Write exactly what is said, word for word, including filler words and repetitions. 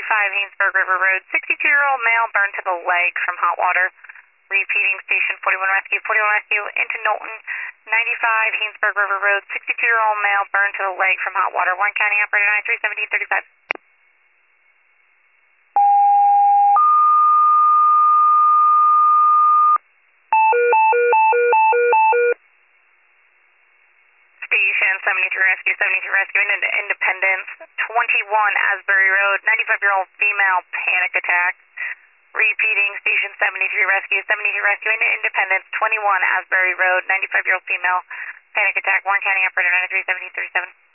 ninety-five Haynesburg River Road, sixty-two-year-old male burned to the leg from hot water. Repeating, station forty-one Rescue, forty-one Rescue into Knowlton, ninety-five Haynesburg River Road, sixty-two-year-old male burned to the leg from hot water. Warren County operator nine three seventeen thirty-five. Station seventy-three Rescue, seventy-three Rescue into Independence, twenty-one Asbury Road, ninety-five-year-old female panic attack. Repeating, station seventy-three Rescue, seventy-three Rescue into Independence, twenty-one Asbury Road, ninety-five-year-old female panic attack. Warren County operator nine three seventeen thirty-seven.